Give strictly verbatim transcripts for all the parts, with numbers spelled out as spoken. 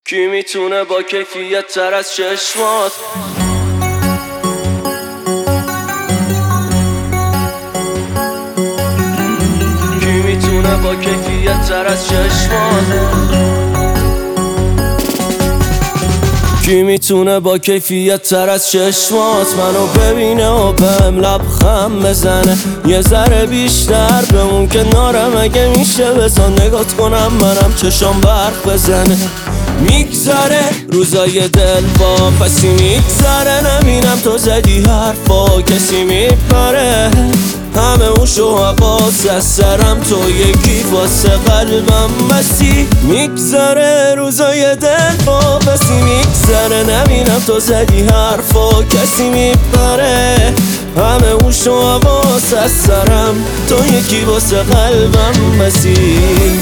کی میتونه با کیفیت تر از چشمات کی میتونه با کیفیت تر از چشمات کی میتونه با کیفیت تر از چشمات منو ببینه و بهم لبخند بزنه یه ذره بیشتر بمون کنارم اگه میشه بزن نگات کنم منم چشام برق بزنه میگذره روزای دل با پسی میگذره نبینم تو زدی حرفا کسی میپره همه اوش و حواس از سرم تو یکی واسه قلبم بسی میگذره روزای دل با پسی میگذره نبینم تو زدی حرفا کسی میپره همه اوش و حواس از سرم تو یکی واسه قلبم بسی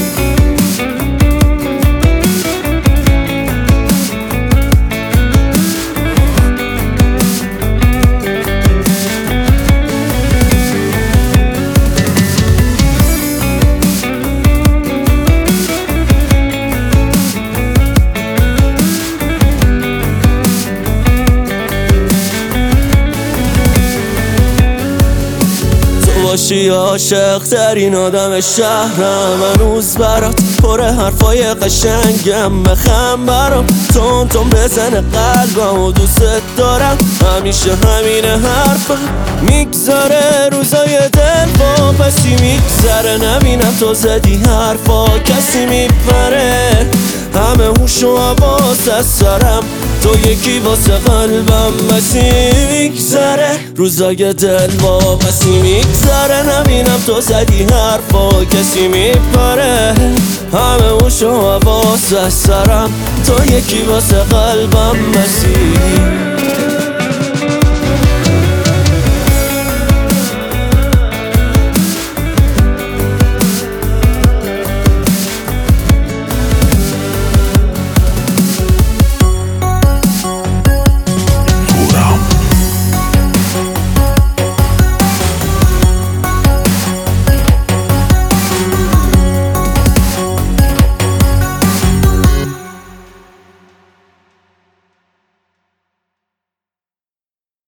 باشی عاشق ترین آدم شهرم هنوز برات پر حرفای قشنگم بخم برام تون تون بزنه قلبم و دوست دارم همیشه همینه حرفم میگذره روزای دل با پسی میگذره نبینم تو زدی حرفا کسی میپره همه هوش و حواس از سرم تو یکی واسه قلبم بسی میگذره روزای دل با پسی میگذره نبینم تو زدی حرفا کسی میپره همه هوش و حواس از سرم تو یکی واسه قلبم بسی